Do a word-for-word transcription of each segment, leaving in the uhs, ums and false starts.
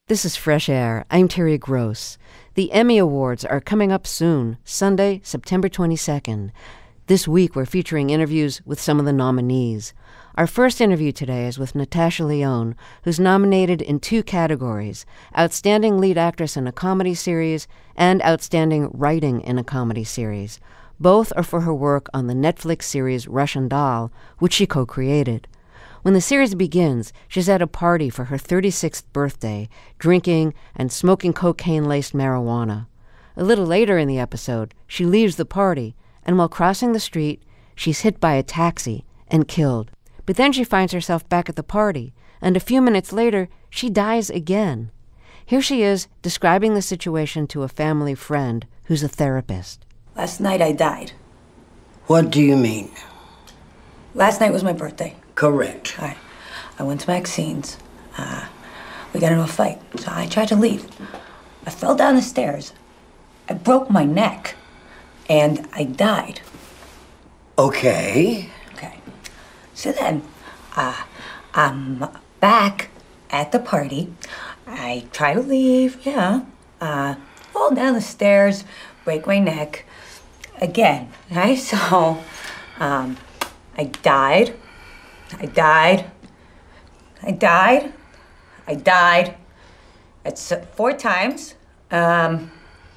This is Fresh Air. I'm Terry Gross. The Emmy Awards are coming up soon, Sunday, September twenty-second. This week, we're featuring interviews with some of the nominees. Our first interview today is with Natasha Lyonne, who's nominated in two categories, Outstanding Lead Actress in a Comedy Series and Outstanding Writing in a Comedy Series. Both are for her work on the Netflix series Russian Doll, which she co-created. When the series begins, she's at a party for her thirty-sixth birthday, drinking and smoking cocaine-laced marijuana. A little later in the episode, she leaves the party, and while crossing the street, she's hit by a taxi and killed. But then she finds herself back at the party, and a few minutes later, she dies again. Here she is, describing the situation to a family friend who's a therapist. Last night I died. What do you mean? Last night was my birthday. Correct. All right. I went to Maxine's. Uh, we got into a fight, so I tried to leave. I fell down the stairs. I broke my neck, and I died. Okay. Okay. So then, uh, I'm back at the party. I try to leave, yeah. Uh, fall down the stairs, break my neck again, right? So, um, I died. I died. I died. I died. It's uh, four times. Um,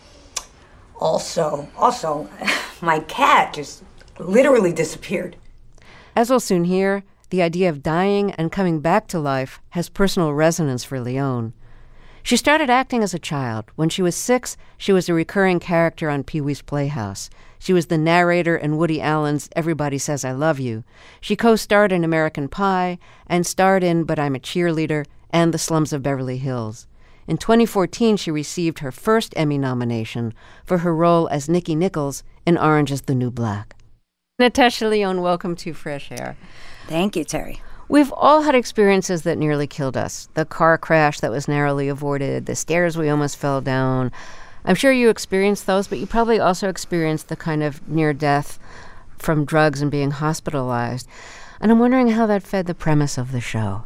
also, also, my cat just literally disappeared. As we'll soon hear, the idea of dying and coming back to life has personal resonance for Lyonne. She started acting as a child. When she was six, she was a recurring character on Pee-wee's Playhouse. She was the narrator in Woody Allen's Everybody Says I Love You. She co-starred in American Pie and starred in But I'm a Cheerleader and The Slums of Beverly Hills. In twenty fourteen, she received her first Emmy nomination for her role as Nikki Nichols in Orange is the New Black. Natasha Lyonne, welcome to Fresh Air. Thank you, Terry. We've all had experiences that nearly killed us. The car crash that was narrowly avoided, the stairs we almost fell down. I'm sure you experienced those, but you probably also experienced the kind of near death from drugs and being hospitalized. And I'm wondering how that fed the premise of the show.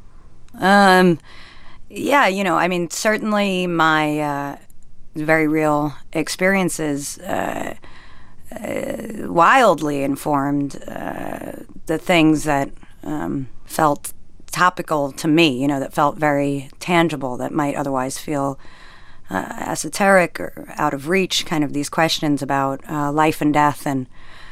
Um, yeah, you know, I mean, certainly my uh, very real experiences uh, uh, wildly informed uh, the things that um, felt topical to me, you know, that felt very tangible, that might otherwise feel uh, esoteric or out of reach, kind of these questions about uh, life and death, and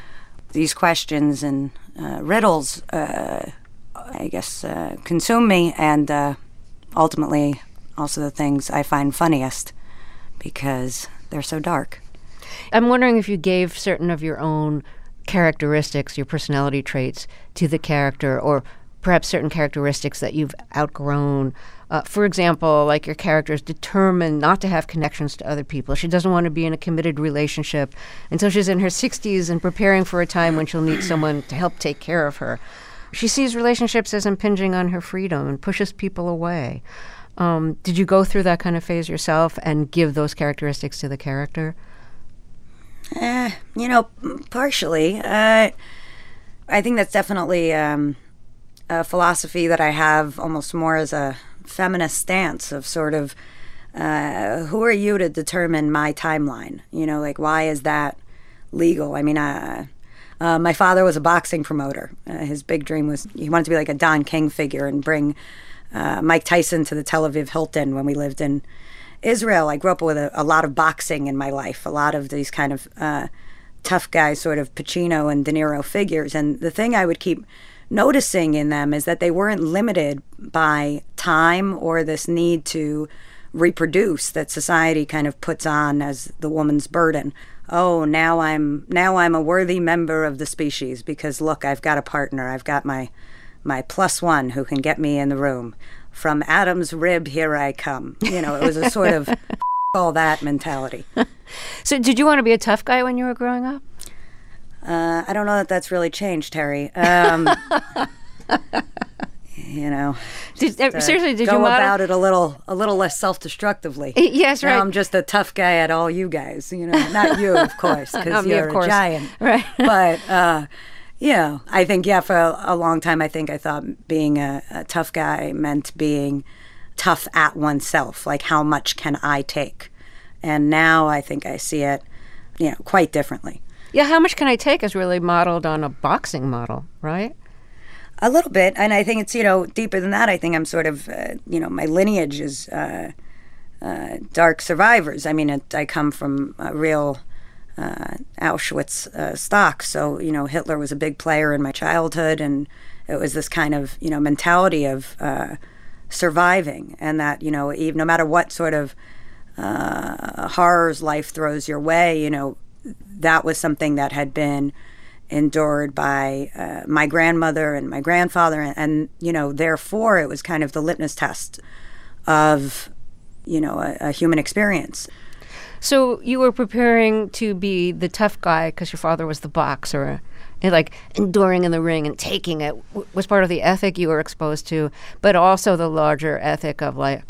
these questions and uh, riddles, uh, I guess, uh, consume me, and uh, ultimately also the things I find funniest because they're so dark. I'm wondering if you gave certain of your own characteristics, your personality traits, to the character, or perhaps certain characteristics that you've outgrown. Uh, for example, like your character is determined not to have connections to other people. She doesn't want to be in a committed relationship until she's in her sixties and preparing for a time when she'll need someone to help take care of her. She sees relationships as impinging on her freedom and pushes people away. Um, did you go through that kind of phase yourself and give those characteristics to the character? Eh, you know, partially. Uh, I think that's definitely um, a philosophy that I have almost more as a feminist stance of sort of, uh, who are you to determine my timeline? You know, like, why is that legal? I mean, uh, uh, my father was a boxing promoter. Uh, his big dream was he wanted to be like a Don King figure and bring uh, Mike Tyson to the Tel Aviv Hilton when we lived in Israel. I grew up with a, a lot of boxing in my life, a lot of these kind of uh, tough guys, sort of Pacino and De Niro figures. And the thing I would keep noticing in them is that they weren't limited by time or this need to reproduce that society kind of puts on as the woman's burden. Oh, now I'm now I'm a worthy member of the species because look, I've got a partner. I've got my my plus one who can get me in the room. From Adam's rib, here I come. You know, it was a sort of all that mentality. So did you want to be a tough guy when you were growing up? Uh, I don't know that that's really changed, Terry. Um, you know, did, uh, seriously, did go you model- about it a little, a little less self-destructively? Yes, right. Now I'm just a tough guy at all you guys. You know, not you, of course, because you're of course. a giant. Right. But uh, yeah, I think yeah, for a, a long time, I think I thought being a, a tough guy meant being tough at oneself, like how much can I take? And now I think I see it, you know, quite differently. Yeah, how much can I take is really modeled on a boxing model, right? A little bit, and I think it's, you know, deeper than that. I think I'm sort of, uh, you know, my lineage is uh, uh, dark survivors. I mean, it, I come from a real uh, Auschwitz uh, stock, so, you know, Hitler was a big player in my childhood, and it was this kind of, you know, mentality of uh, surviving, and that, you know, even no matter what sort of uh, horrors life throws your way, you know, that was something that had been endured by uh, my grandmother and my grandfather, and, and you know, therefore it was kind of the litmus test of, you know, a, a human experience. So you were preparing to be the tough guy because your father was the boxer, and like enduring in the ring and taking it w- was part of the ethic you were exposed to, but also the larger ethic of like,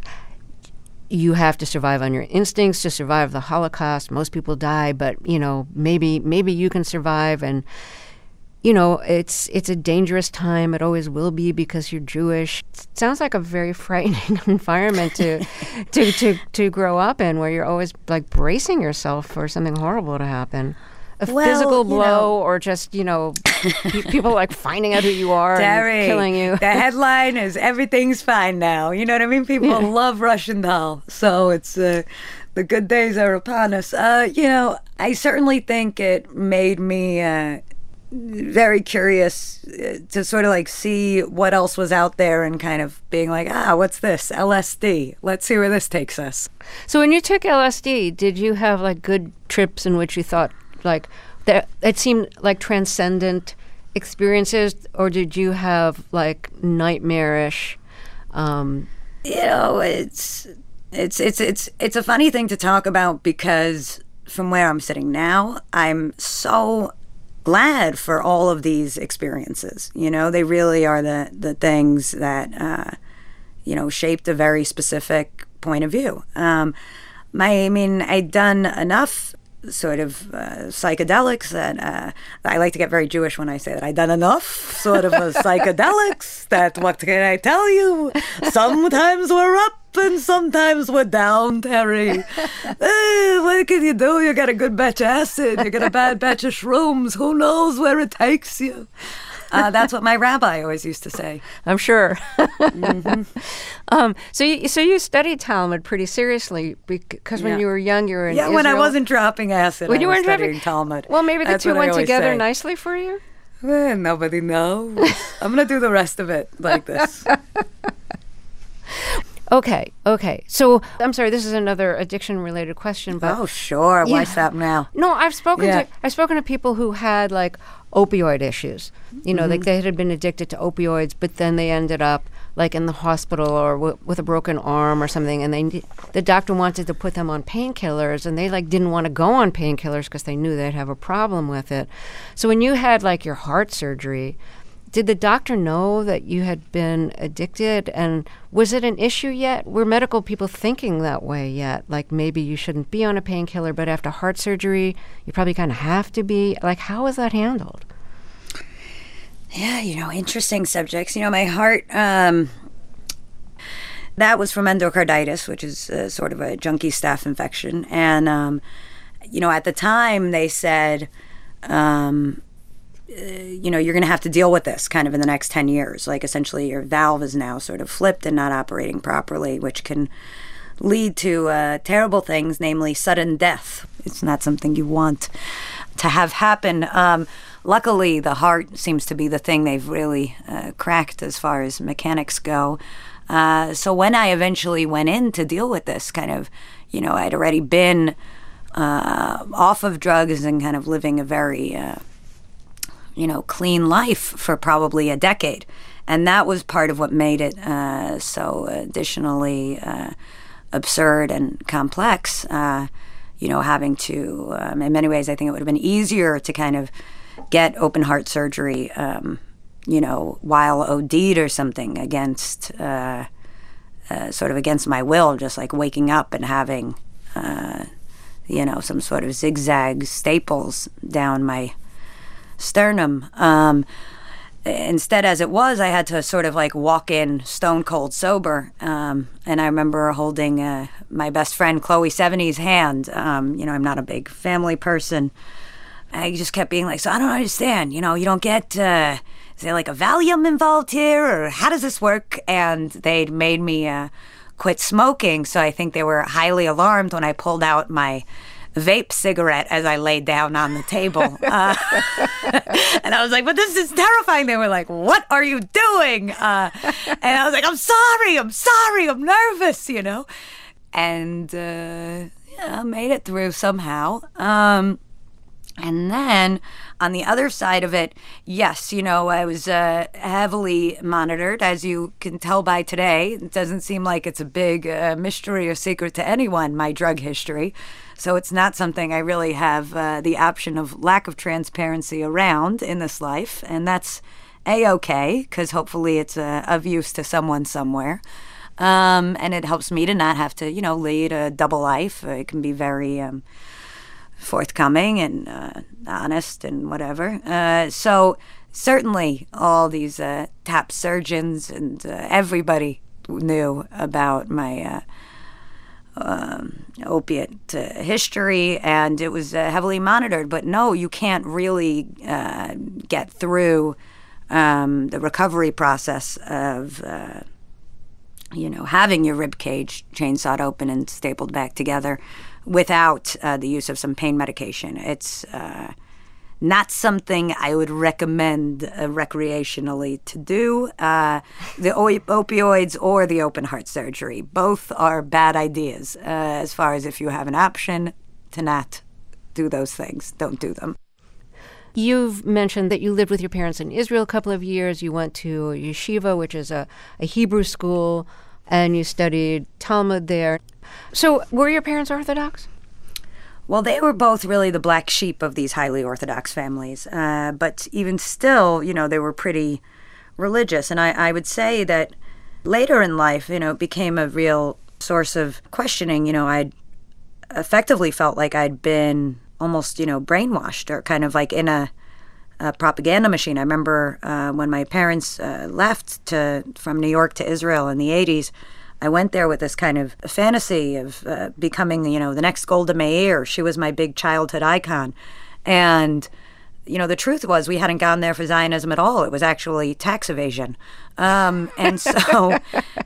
you have to survive on your instincts to survive the Holocaust. Most people die, but, you know, maybe maybe you can survive. And, you know, it's it's a dangerous time. It always will be because you're Jewish. It sounds like a very frightening environment to, to, to, to grow up in, where you're always, like, bracing yourself for something horrible to happen. A Well, physical you blow know- or just, you know, pe- people, like, finding out who you are Terry, and killing you. The headline is "Everything's fine now." You know what I mean? People Yeah. love Russian Doll, so it's uh, the good days are upon us. Uh, you know, I certainly think it made me uh, very curious uh, to sort of like see what else was out there, and kind of being like, ah, what's this? L S D. Let's see where this takes us. So when you took L S D, did you have like good trips in which you thought like that it seemed like transcendent experiences, or did you have like nightmarish? Um, You know, it's it's it's it's it's a funny thing to talk about, because from where I'm sitting now, I'm so glad for all of these experiences. You know, they really are the the things that uh, you know, shaped a very specific point of view. Um, my, I mean, I'd done enough sort of uh, psychedelics that uh, I like to get very Jewish when I say that. I'd done enough sort of uh, psychedelics that, what can I tell you? Sometimes we're up and sometimes we're down, Terry. Eh, what can you do? You got a good batch of acid, you got a bad batch of shrooms. Who knows where it takes you? Uh, that's what my rabbi always used to say. I'm sure. Mm-hmm. um, so, you, so you studied Talmud pretty seriously because when Yeah. you were young, you were in Yeah, Israel. when I wasn't dropping acid, When I you was weren't studying dropping- Talmud. Well, maybe the That's two what I went always together say. nicely for you. Eh, nobody knows. I'm going to do the rest of it like this. Okay, okay. So I'm sorry, this is another addiction-related question, but Oh, sure. Yeah. What's that now? no, I've spoken Yeah. to I've spoken to people who had like opioid issues. You know, Mm-hmm. like they had been addicted to opioids, but then they ended up like in the hospital or w- with a broken arm or something, and they the doctor wanted to put them on painkillers, and they like didn't want to go on painkillers because they knew they'd have a problem with it. So when you had like your heart surgery, did the doctor know that you had been addicted, and was it an issue yet? Were medical people thinking that way yet? Like maybe you shouldn't be on a painkiller, but after heart surgery, you probably kind of have to be. Like, how was that handled? Yeah, you know, interesting subjects. You know, my heart, um, that was from endocarditis, which is uh, sort of a junkie staph infection. And, um, you know, at the time they said, um, uh, you know, you're going to have to deal with this kind of in the next ten years. Like, essentially, your valve is now sort of flipped and not operating properly, which can lead to uh, terrible things, namely sudden death. It's not something you want to have happen. Um, luckily, the heart seems to be the thing they've really uh, cracked as far as mechanics go. Uh, so when I eventually went in to deal with this, kind of, you know, I'd already been uh, off of drugs and kind of living a very, uh, you know, clean life for probably a decade. And that was part of what made it uh, so additionally uh, absurd and complex. Uh, you know, having to, um, in many ways, I think it would have been easier to kind of get open heart surgery, um, you know, while O D'd or something against, uh, uh, sort of against my will, just like waking up and having, uh, you know, some sort of zigzag staples down my sternum. Um, instead, as it was, I had to sort of like walk in stone cold sober. Um, and I remember holding uh, my best friend Chloe Sevigny's hand. Um, you know, I'm not a big family person. I just kept being like, so I don't understand. You know, you don't get, uh, is there like a Valium involved here, or how does this work? And they'd made me uh, quit smoking. So I think they were highly alarmed when I pulled out my vape cigarette as I laid down on the table. Uh, and I was like, but this is terrifying. They were like, what are you doing? Uh, and I was like, I'm sorry, I'm sorry, I'm nervous, you know? And uh, yeah, I made it through somehow. Um, and then on the other side of it, yes, you know, I was uh, heavily monitored, as you can tell by today. It doesn't seem like it's a big uh, mystery or secret to anyone, my drug history. So it's not something I really have uh, the option of lack of transparency around in this life. And that's A-okay, because hopefully it's uh, of use to someone somewhere. Um, and it helps me to not have to, you know, lead a double life. It can be very um, forthcoming and uh, honest and whatever. Uh, so certainly all these uh, top surgeons and uh, everybody knew about my uh, um, opiate uh, history, and it was uh, heavily monitored. But no, you can't really uh, get through um, the recovery process of uh, you know, having your rib cage chainsawed open and stapled back together without uh, the use of some pain medication. It's uh, not something I would recommend uh, recreationally to do. Uh, the o- opioids or the open heart surgery, both are bad ideas. Uh, as far as if you have an option to not do those things, don't do them. You've mentioned that you lived with your parents in Israel a couple of years. You went to yeshiva, which is a, a Hebrew school, and you studied Talmud there. So were your parents Orthodox? Well, they were both really the black sheep of these highly Orthodox families. Uh, but even still, you know, they were pretty religious. And I, I would say that later in life, you know, it became a real source of questioning. You know, I'd effectively felt like I'd been almost, you know, brainwashed or kind of like in a, a propaganda machine. I remember uh, when my parents uh, left to from New York to Israel in the eighties, I went there with this kind of fantasy of uh, becoming, you know, the next Golda Meir. She was my big childhood icon. And, you know, the truth was we hadn't gone there for Zionism at all. It was actually tax evasion. Um, and so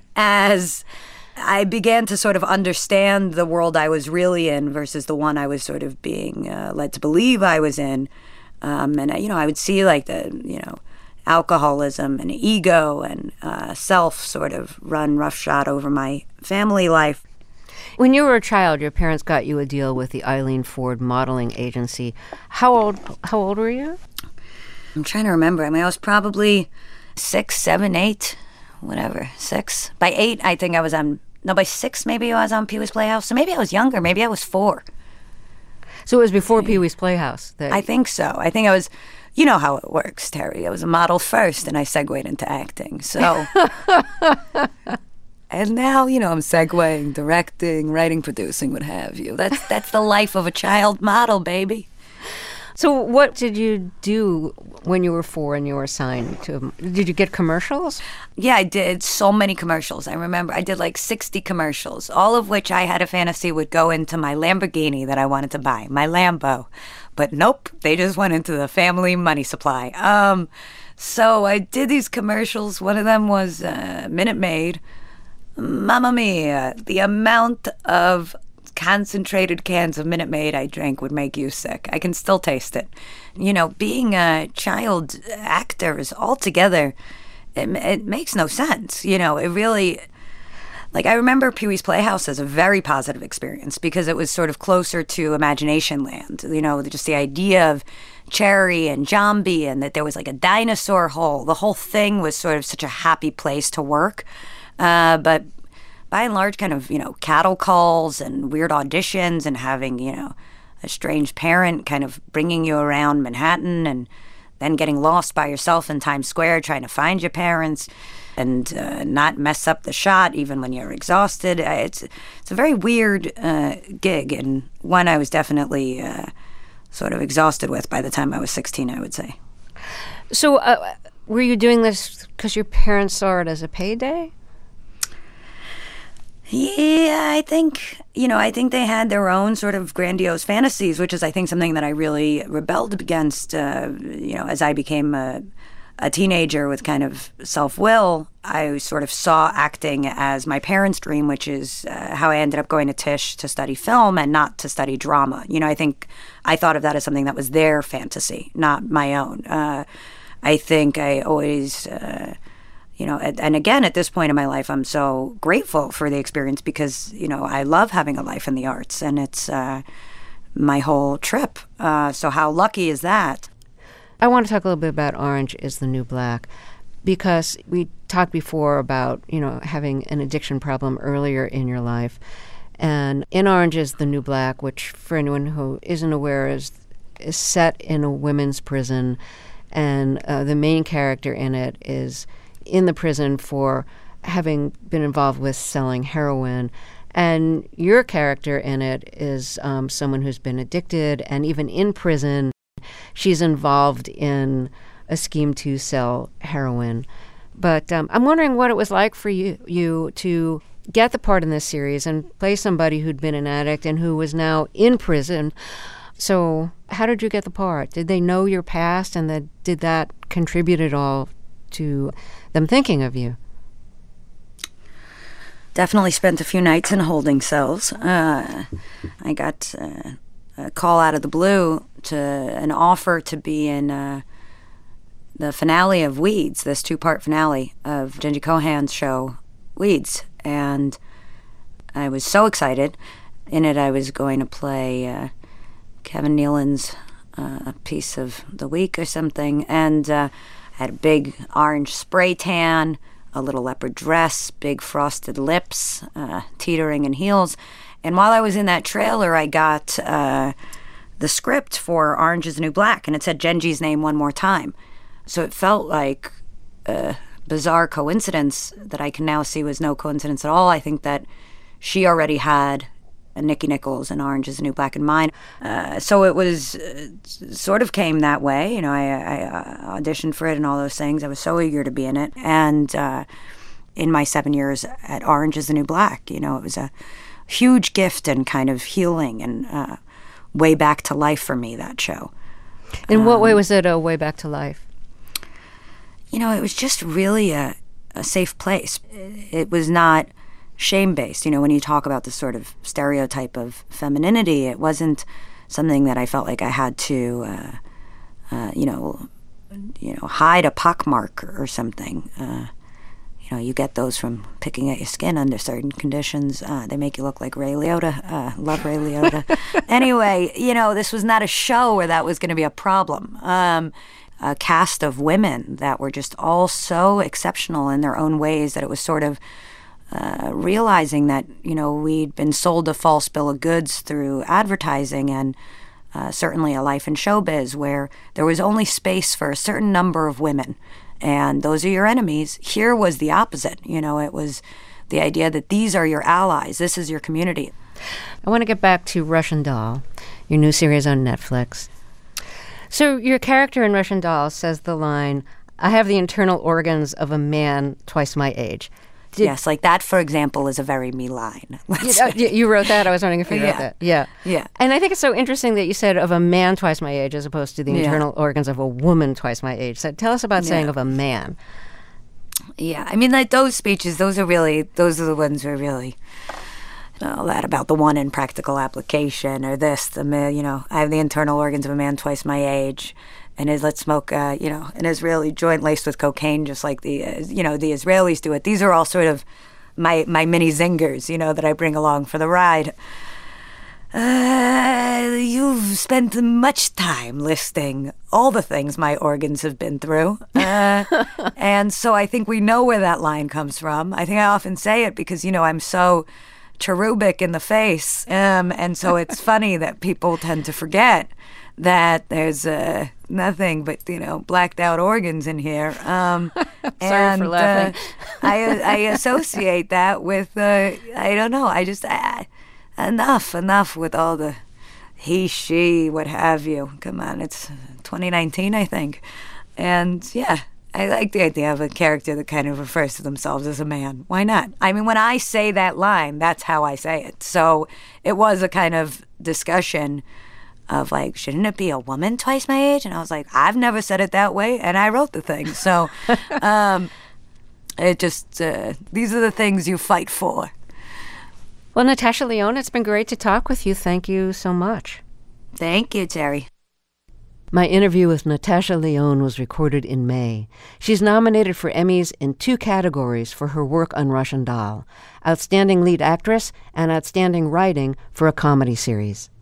as I began to sort of understand the world I was really in versus the one I was sort of being uh, led to believe I was in. Um, and, you know, I would see like the, you know, alcoholism and ego and uh, self sort of run roughshod over my family life. When you were a child, your parents got you a deal with the Eileen Ford Modeling Agency. How old, how old were you? I'm trying to remember. I mean, I was probably six, seven, eight, whatever, six. By eight, I think I was on, no, by six, maybe I was on Pee Wee's Playhouse. So maybe I was younger. Maybe I was four. So it was before Pee Wee's Playhouse? That... I think so. I think I was, you know how it works, Terry. I was a model first, and I segued into acting. So, and now, you know, I'm segueing, directing, writing, producing, what have you. That's that's the life of a child model, baby. So what did you do when you were four and you were assigned to, did you get commercials? Yeah, I did so many commercials. I remember I did like sixty commercials, all of which I had a fantasy would go into my Lamborghini that I wanted to buy, my Lambo. But nope, they just went into the family money supply. Um, so I did these commercials. One of them was uh, Minute Maid. Mamma mia, the amount of concentrated cans of Minute Maid I drank would make you sick. I can still taste it. You know, being a child actor is altogether, it, it makes no sense. You know, it really, like I remember Pee Wee's Playhouse as a very positive experience because it was sort of closer to imagination land. You know, just the idea of Cherry and Jambi and that there was like a dinosaur hole. The whole thing was sort of such a happy place to work. Uh, but by and large, kind of, you know, cattle calls and weird auditions and having, you know, a strange parent kind of bringing you around Manhattan and then getting lost by yourself in Times Square trying to find your parents and uh, not mess up the shot even when you're exhausted. It's it's a very weird uh, gig and one I was definitely uh, sort of exhausted with by the time I was sixteen, I would say. So uh, Were you doing this because your parents saw it as a payday? Yeah, I think, you know, I think they had their own sort of grandiose fantasies, which is, I think, something that I really rebelled against, uh, you know, as I became a, a teenager with kind of self-will. I sort of saw acting as my parents' dream, which is uh, how I ended up going to Tisch to study film and not to study drama. You know, I think I thought of that as something that was their fantasy, not my own. Uh, I think I always... Uh, You know, and again, at this point in my life, I'm so grateful for the experience because, you know, I love having a life in the arts, and it's uh, my whole trip. Uh, so how lucky is that? I want to talk a little bit about Orange is the New Black, because we talked before about, you know, having an addiction problem earlier in your life. And in Orange is the New Black, which for anyone who isn't aware is, is set in a women's prison, and uh, the main character in it is in the prison for having been involved with selling heroin. And your character in it is um, someone who's been addicted, and even in prison, she's involved in a scheme to sell heroin. But um, I'm wondering what it was like for you, you to get the part in this series and play somebody who'd been an addict and who was now in prison. So how did you get the part? Did they know your past, and that, did that contribute at all to them thinking of you? Definitely spent a few nights in holding cells. Uh, I got uh, a call out of the blue to an offer to be in uh, the finale of Weeds, this two-part finale of Jenji Kohan's show, Weeds. And I was so excited. In it, I was going to play uh, Kevin Nealon's uh, piece of the week or something. And uh, I had a big orange spray tan, a little leopard dress, big frosted lips, uh, teetering in heels. And while I was in that trailer, I got uh, the script for Orange is the New Black, and it said Jenji's name one more time. So it felt like a bizarre coincidence that I can now see was no coincidence at all. I think that she already had Nikki Nichols and Orange is the New Black in mind. Uh, so it was uh, sort of came that way. You know, I, I uh, auditioned for it and all those things. I was so eager to be in it. And uh, in my seven years at Orange is the New Black, you know, it was a huge gift and kind of healing and uh, way back to life for me, that show. In um, what way was it a way back to life? You know, it was just really a, a safe place. It was not shame-based. You know, when you talk about this sort of stereotype of femininity, it wasn't something that I felt like I had to, uh, uh, you know, you know, hide a pockmark or something. Uh, you know, you get those from picking at your skin under certain conditions. Uh, they make you look like Ray Liotta. Uh, love Ray Liotta. Anyway, you know, this was not a show where that was going to be a problem. Um, a cast of women that were just all so exceptional in their own ways that it was sort of Uh, realizing that, you know, we'd been sold a false bill of goods through advertising and uh, certainly a life in showbiz where there was only space for a certain number of women, and those are your enemies. Here was the opposite. You know, it was the idea that these are your allies. This is your community. I want to get back to Russian Doll, your new series on Netflix. So your character in Russian Doll says the line, "I have the internal organs of a man twice my age." Did, yes, like that, for example, is a very me line. You, uh, you wrote that? I was wondering if you wrote yeah. that. Yeah. Yeah. And I think it's so interesting that you said of a man twice my age as opposed to the yeah. internal organs of a woman twice my age. So tell us about yeah. saying of a man. Yeah, I mean, like those speeches, those are really, those are the ones who are really, you know, that about the one in practical application or this, the, you know, I have the internal organs of a man twice my age. And is let's smoke, uh, you know, an Israeli joint laced with cocaine, just like the, uh, you know, the Israelis do it. These are all sort of my my mini zingers, you know, that I bring along for the ride. Uh, you've spent much time listing all the things my organs have been through. Uh, and so I think we know where that line comes from. I think I often say it because, you know, I'm so cherubic in the face. Um, and so it's funny that people tend to forget that there's uh, nothing but, you know, blacked out organs in here. Um, Sorry and, for laughing. uh, I, I associate that with, uh, I don't know, I just, uh, enough, enough with all the he, she, what have you. Come on, it's twenty nineteen, I think. And, yeah, I like the idea of a character that kind of refers to themselves as a man. Why not? I mean, when I say that line, that's how I say it. So it was a kind of discussion of like, shouldn't it be a woman twice my age? And I was like, I've never said it that way, and I wrote the thing. So um, it just, uh, these are the things you fight for. Well, Natasha Lyonne, it's been great to talk with you. Thank you so much. Thank you, Terry. My interview with Natasha Lyonne was recorded in May. She's nominated for Emmys in two categories for her work on Russian Doll: Outstanding Lead Actress and Outstanding Writing for a Comedy Series.